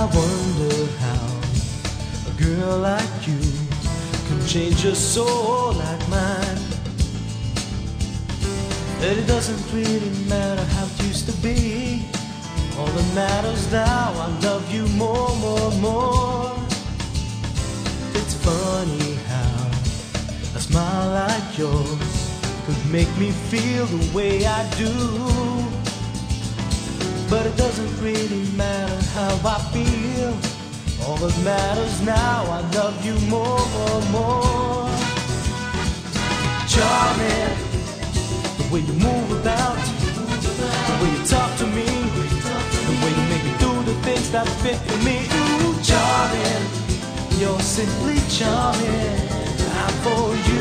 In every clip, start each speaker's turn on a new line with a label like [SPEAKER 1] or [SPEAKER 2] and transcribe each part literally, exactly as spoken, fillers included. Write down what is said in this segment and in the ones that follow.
[SPEAKER 1] wonder how a girl like you can change a soul like mine. That it doesn't really matter how it used to be. All that matters now, I love you more, more, more. It's funny how a smile like yours could make me feel the way I do. But it doesn't really matter how I feel. All that matters now, I love you more, more, more. Charming, the way you move about, the way you talk to me, the way you make me do the things that fit for me. Ooh, charming, you're simply charming. I'm for you.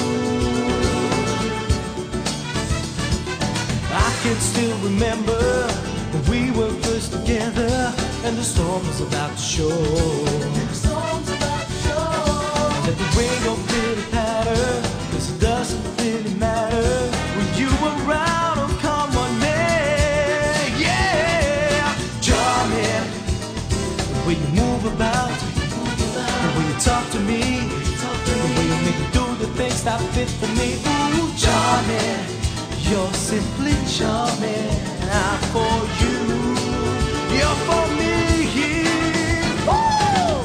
[SPEAKER 1] I can still remember when we were first together, and the storm was about to show. And the storm's about to show. And let the rain go pitter patter, 'cause it doesn't really matter when you around. Oh, come on, man, yeah. Charming, the way you move about, the way you talk to me, the way you make me do the things that fit for me. Ooh, charming, you're simply charming. I'm for you, you're for me. Woo!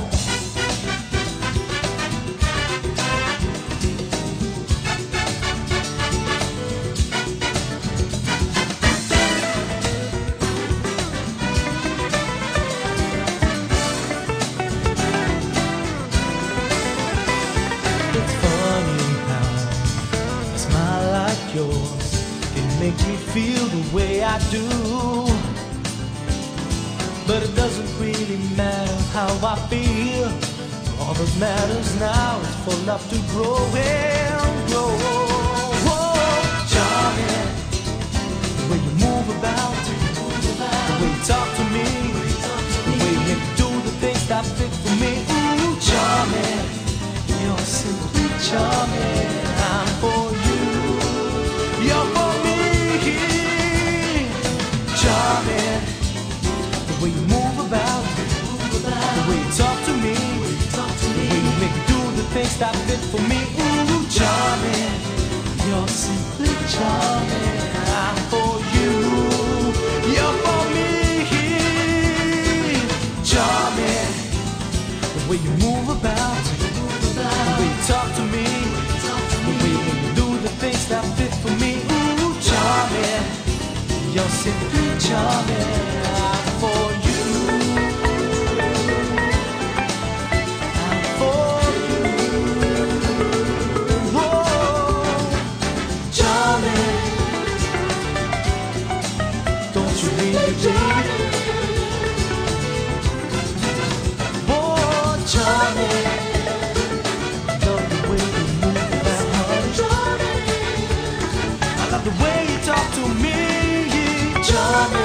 [SPEAKER 1] It's funny how a smile like yours can make me feel the way I do. But it doesn't really matter how I feel. All that matters now is for love to grow and grow. Whoa, charming, the way you move about, the way you talk to me, the way you make me do the things that fit for me. Ooh, charming, you're simply charming. I'm for you, you're for me. Charming, the way you move about, the way you talk to me, the way you make me do the things that fit for me. Ooh, charming, you're simply charming. I'm for you, you're for me. Charming, the way you move about, the way you talk to me, the way you make me do the things that fit for me. Ooh, charming, you're simply charming. I'm for you, I'm for you. Whoa, charming, don't you really, baby? Whoa, charming, love the way you move that honey. I love the way you talk to me, charming.